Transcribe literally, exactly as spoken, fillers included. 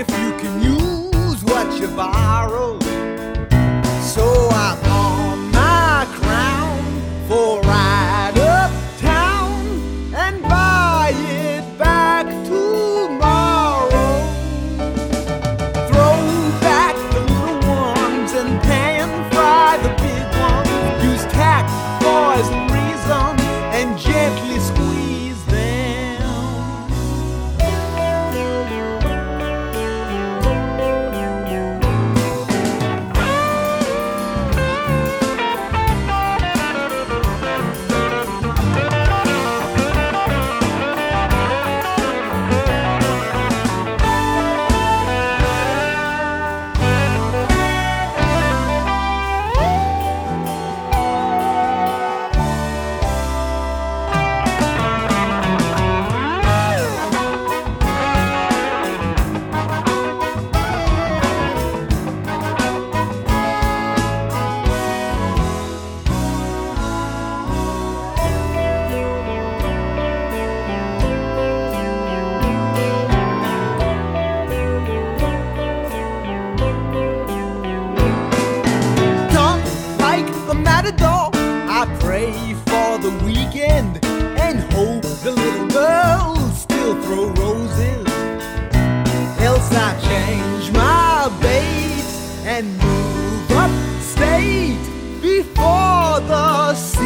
if you can use what you borrow. So I pawn my crown for a ride uptown and buy it back tomorrow. Throw back the little ones and pan fry the big ones. Use tact, poise, and reason and gently squeeze them. I pray for the weekend and hope the little girls still throw roses. Else I change my bait and move upstate before the